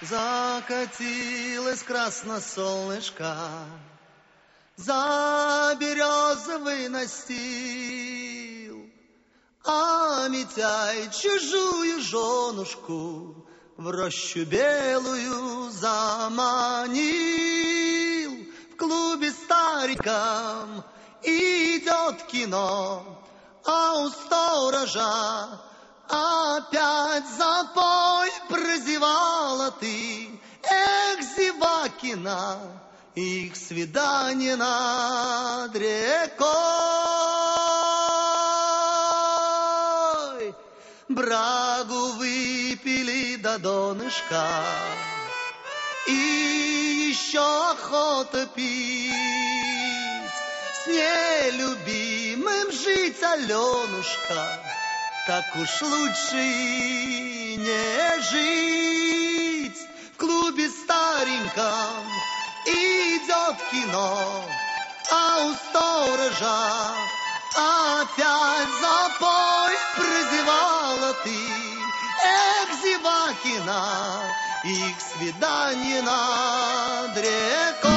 Закатилось красно солнышко за березовый настил, а Митяй чужую женушку в рощу белую заманил. В клубе старикам идет кино, а у сторожа опять запой. Прозевала ты, эх, зевакина, их свидание над рекой. Брагу выпили до донышка, и еще охота пить. С нелюбимым жить, Аленушка, так уж лучше и не жить. В клубе стареньком идет кино, а у сторожа опять запой. Прозевала ты, эх, зевакина, их свидание над рекой.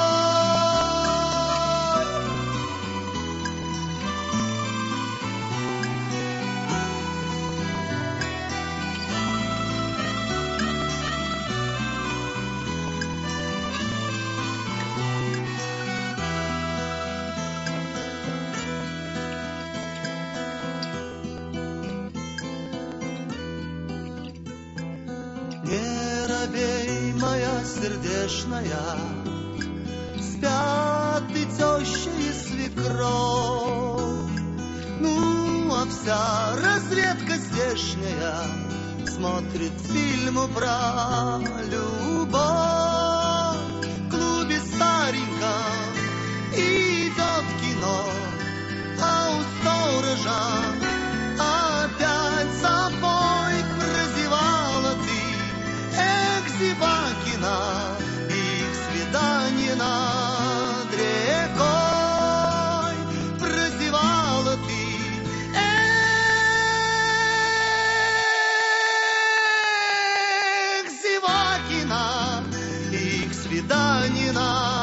Не робей, моя сердечная, спят и теща, и свекровь. Ну, а вся разведка здешняя смотрит фильму про любовь. В клубе стареньком идет кино, а у сторожа опять запой. Прозевала ты, эх, зевакина, их свидание над рекой. Прозевала ты, эх, зевакина, их свидание над